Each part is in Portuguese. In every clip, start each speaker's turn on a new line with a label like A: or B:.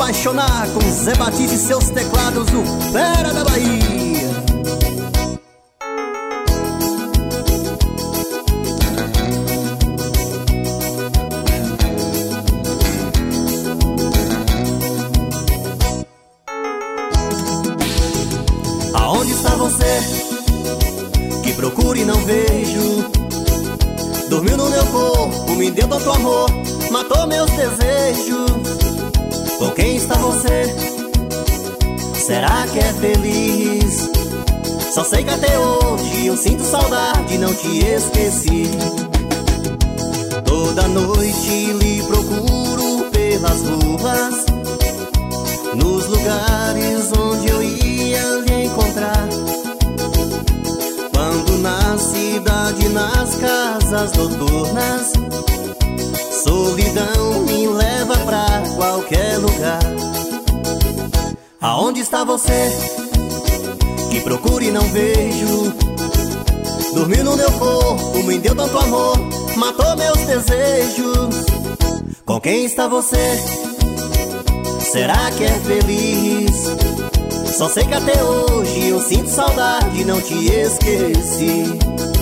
A: apaixonar com Zé Batista e seus teclados, o Fera da Bahia. Aonde está você? Que procuro e não vejo. Dormiu no meu corpo, me deu tanto amor, matou meus desejos. Com quem está você? Será que é feliz? Só sei que até hoje eu sinto saudade, não te esqueci. Toda noite lhe procuro pelas ruas, nos lugares onde eu ia lhe encontrar. Quando na cidade, nas casas noturnas, solidão me leva pra qualquer lugar. Aonde está você? Que procuro e não vejo. Dormiu no meu corpo, me deu tanto amor, matou meus desejos. Com quem está você? Será que é feliz? Só sei que até hoje eu sinto saudade, não te esqueci.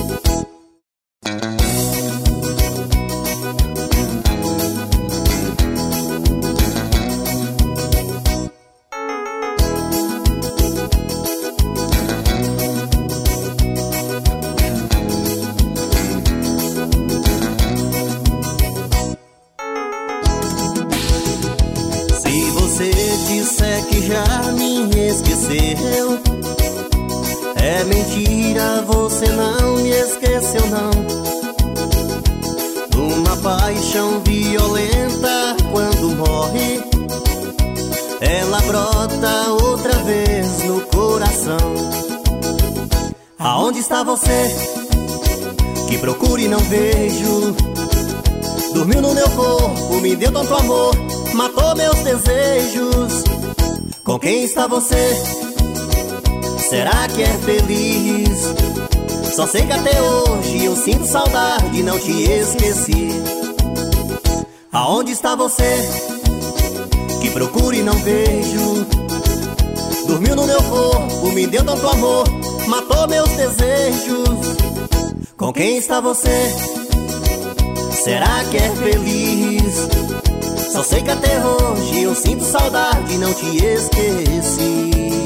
A: Se você disser que já me esqueceu, é mentira, você não me esqueceu não. Uma paixão violenta quando morre, ela brota outra vez no coração. Aonde está você? Que procuro e não vejo. Dormiu no meu corpo, me deu tanto amor, matou meus desejos. Com quem está você? Será que é feliz? Só sei que até hoje eu sinto saudade, não te esqueci. Aonde está você? Que procuro e não vejo. Dormiu no meu corpo, me deu tanto amor, matou meus desejos. Com quem está você? Será que é feliz? Só sei que até hoje eu sinto saudade, não te esqueci.